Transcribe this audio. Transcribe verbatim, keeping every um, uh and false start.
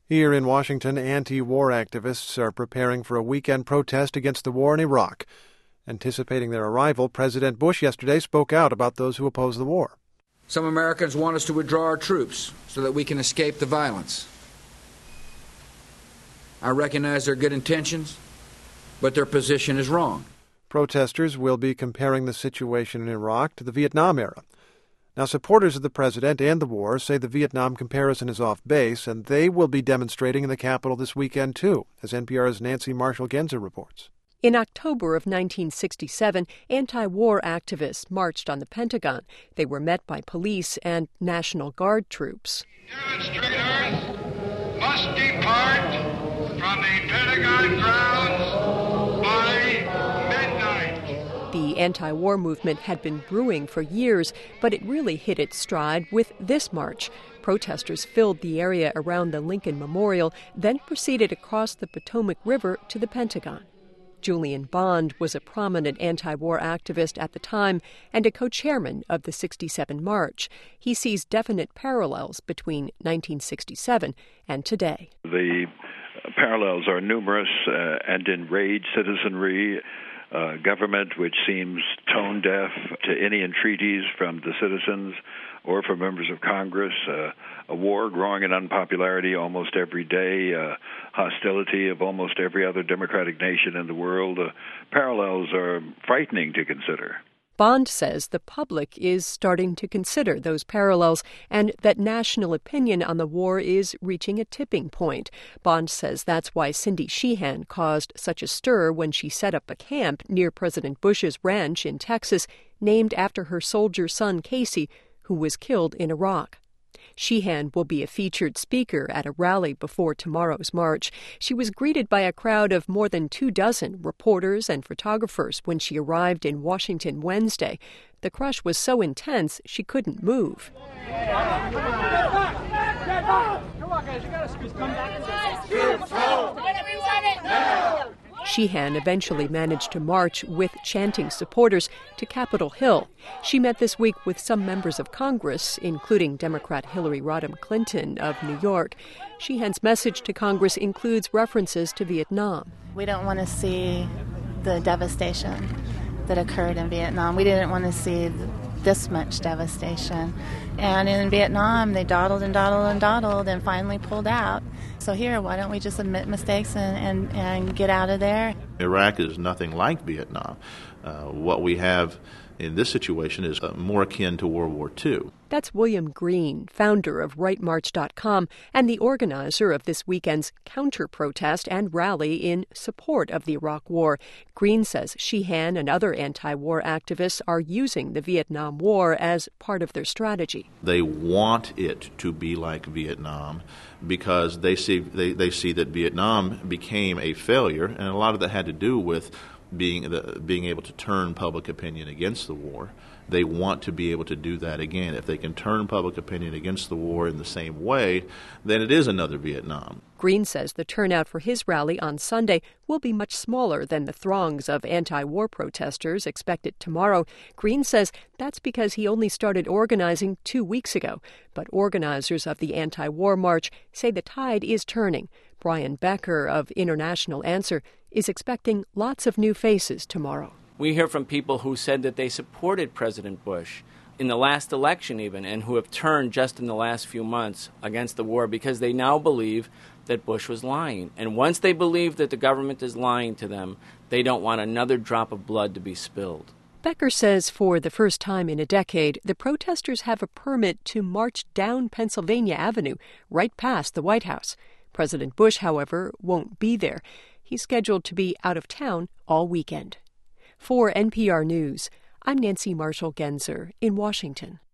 Here in Washington, anti-war activists are preparing for a weekend protest against the war in Iraq. Anticipating their arrival, President Bush yesterday spoke out about those who oppose the war. Some Americans want us to withdraw our troops so that we can escape the violence. I recognize their good intentions, but their position is wrong. Protesters will be comparing the situation in Iraq to the Vietnam era. Now, supporters of the president and the war say the Vietnam comparison is off base, and they will be demonstrating in the Capitol this weekend, too, as N P R's Nancy Marshall-Genzer reports. In October of nineteen sixty-seven, anti-war activists marched on the Pentagon. They were met by police and National Guard troops. Demonstrators must depart from the Pentagon grounds by midnight. The anti-war movement had been brewing for years, but it really hit its stride with this march. Protesters filled the area around the Lincoln Memorial, then proceeded across the Potomac River to the Pentagon. Julian Bond was a prominent anti-war activist at the time and a co-chairman of the sixty-seven March. He sees definite parallels between nineteen sixty-seven and today. The parallels are numerous uh, and enraged citizenry, uh, government which seems tone deaf to any entreaties from the citizens or from members of Congress, uh, a war growing in unpopularity almost every day, uh, hostility of almost every other democratic nation in the world. Uh, parallels are frightening to consider. Bond says the public is starting to consider those parallels and that national opinion on the war is reaching a tipping point. Bond says that's why Cindy Sheehan caused such a stir when she set up a camp near President Bush's ranch in Texas, named after her soldier son Casey, who was killed in Iraq. Sheehan will be a featured speaker at a rally before tomorrow's march. She was greeted by a crowd of more than two dozen reporters and photographers when she arrived in Washington Wednesday. The crush was so intense she couldn't move. Sheehan eventually managed to march with chanting supporters to Capitol Hill. She met this week with some members of Congress, including Democrat Hillary Rodham Clinton of New York. Sheehan's message to Congress includes references to Vietnam. We don't want to see the devastation that occurred in Vietnam. We didn't want to see this much devastation. And in Vietnam, they dawdled and dawdled and dawdled and finally pulled out. So here, why don't we just admit mistakes and, and, and get out of there? Iraq is nothing like Vietnam. Uh, what we have in this situation is uh, more akin to World War Two. That's William Green, founder of right march dot com and the organizer of this weekend's counter-protest and rally in support of the Iraq War. Green says Sheehan and other anti-war activists are using the Vietnam War as part of their strategy. They want it to be like Vietnam because they see they, they see that Vietnam became a failure, and a lot of that had to do with being the, being able to turn public opinion against the war. They want to be able to do that again. If they can turn public opinion against the war in the same way, then it is another Vietnam. Green says the turnout for his rally on Sunday will be much smaller than the throngs of anti-war protesters expected tomorrow. Green says that's because he only started organizing two weeks ago. But organizers of the anti-war march say the tide is turning. Brian Becker of International Answer is expecting lots of new faces tomorrow. We hear from people who said that they supported President Bush in the last election even, and who have turned just in the last few months against the war because they now believe that Bush was lying. And once they believe that the government is lying to them, they don't want another drop of blood to be spilled. Becker says for the first time in a decade, the protesters have a permit to march down Pennsylvania Avenue, right past the White House. President Bush, however, won't be there. He's scheduled to be out of town all weekend. For N P R News, I'm Nancy Marshall-Genzer in Washington.